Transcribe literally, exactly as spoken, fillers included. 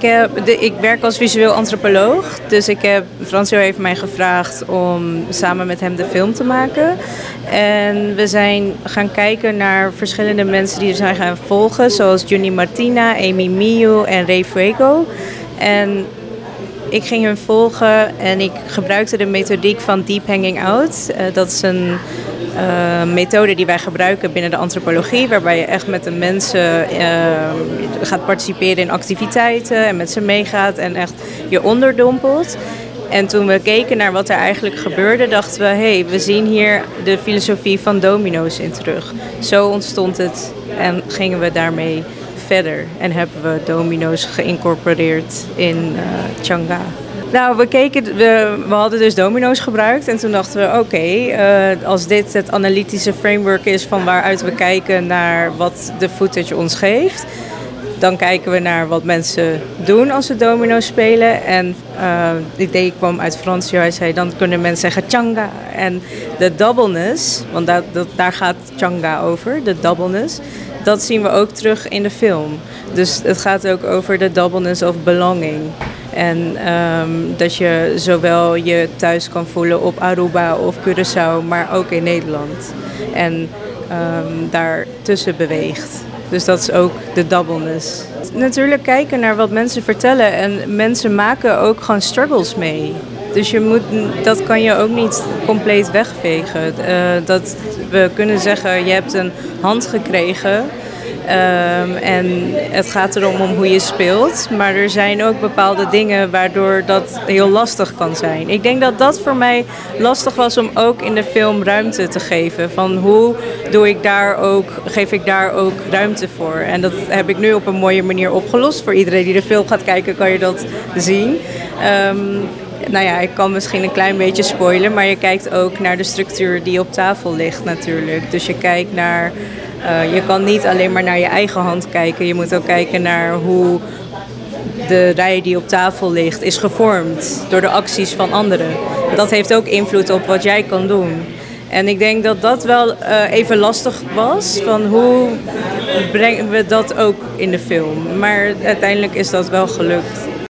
heb, de, ik werk als visueel antropoloog. Dus ik heb, Francio heeft mij gevraagd om samen met hem de film te maken. En we zijn gaan kijken naar verschillende mensen die we zijn gaan volgen. Zoals Juni Martina, Amy Miu en Ray Fuego. En ik ging hun volgen en ik gebruikte de methodiek van Deep Hanging Out. Uh, dat is een uh, methode die wij gebruiken binnen de antropologie, waarbij je echt met de mensen uh, gaat participeren in activiteiten en met ze meegaat en echt je onderdompelt. En toen we keken naar wat er eigenlijk gebeurde, dachten we, hé, hey, we zien hier de filosofie van domino's in terug. Zo ontstond het en gingen we daarmee verder en hebben we domino's geïncorporeerd in uh, Chang'an. Nou, we, keken, we, we hadden dus domino's gebruikt en toen dachten we, oké, okay, uh, als dit het analytische framework is van waaruit we kijken naar wat de footage ons geeft, dan kijken we naar wat mensen doen als ze domino's spelen. En uh, het idee kwam uit Francio. Hij zei, dan kunnen mensen zeggen Chang'an. En de doubleness, want dat, dat, daar gaat Chang'an over, de doubleness, dat zien we ook terug in de film. Dus het gaat ook over de doubleness of belonging. En um, dat je zowel je thuis kan voelen op Aruba of Curaçao, maar ook in Nederland. En um, daartussen beweegt. Dus dat is ook de doubleness. Natuurlijk kijken naar wat mensen vertellen. En mensen maken ook gewoon struggles mee. Dus je moet, dat kan je ook niet compleet wegvegen. Uh, dat we kunnen zeggen, je hebt een hand gekregen. Um, en het gaat erom om hoe je speelt. Maar er zijn ook bepaalde dingen waardoor dat heel lastig kan zijn. Ik denk dat dat voor mij lastig was om ook in de film ruimte te geven. Van hoe doe ik daar ook, geef ik daar ook ruimte voor. En dat heb ik nu op een mooie manier opgelost. Voor iedereen die de film gaat kijken kan je dat zien. Um, Nou ja, ik kan misschien een klein beetje spoilen, maar je kijkt ook naar de structuur die op tafel ligt natuurlijk. Dus je kijkt naar, uh, je kan niet alleen maar naar je eigen hand kijken. Je moet ook kijken naar hoe de rij die op tafel ligt is gevormd door de acties van anderen. Dat heeft ook invloed op wat jij kan doen. En ik denk dat dat wel uh, even lastig was, van hoe brengen we dat ook in de film. Maar uiteindelijk is dat wel gelukt.